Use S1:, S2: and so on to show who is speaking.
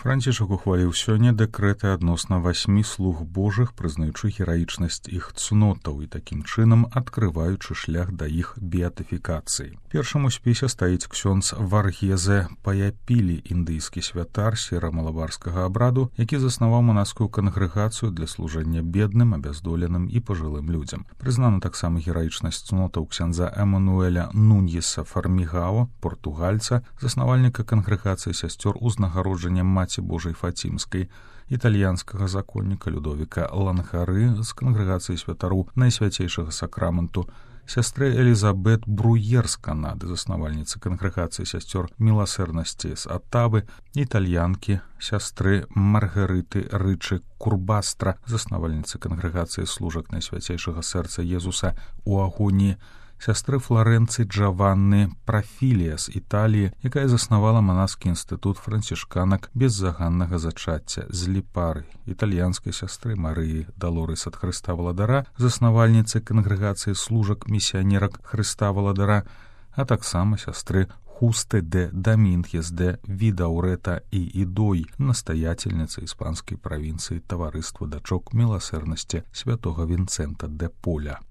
S1: Францішак ухваліў сёння дэкрэты адносна 8 слуг Божых, прызнаючы гераічнасць іх цнотаў і такім чынам адкрываючы шлях да іх беатыфікацыі. Першым у спісе стаіць ксёндз Варгезе Паяпілі, індыйскі святар сера-малабарскага абраду, які заснаваў манаскую кангрэгацыю для служэння бедным, абяздоленым і пажылым людзям. Прызнана таксама гераічнасць цнотаў ксяндза Эмануэля Нуньеса Фармігао, партугальца, заснавальніка кангрэгацыі сясцёр узнагароджання Маці Божай Фацімскай, італьянскага законніка Людовіка Лангары з кангрэгацыі святароў Найсвяцейшага сакраменту, сястры Элізабет Бруер з Канады, заснавальніцы кангрэгацыі сясцёр міласэрнасці з Атавы, італьянкі, сястры Маргарыты Рычы Курбастра, заснавальніцы кангрэгацыі служак Найсвяцейшага сэрца Езуса у агоніі, сястры Флорэнцыі Джаванны Прафілія з Італіі, якая заснавала манаскі інстытут францішканак беззаганнага зачацця з Ліпары, італьянскай сястры Марыі Далорыс ад Хрыста Валадара, заснавальніцы кангрэгацыі служак місіянерак Хрыста Валадара, а таксама сястры Хусты де Дамінхес де Відаўрэта і Ідой, настаятельніцы іспанскай правінцыі таварыства дачок міласэрнасці святога Вінцэнта де Поля.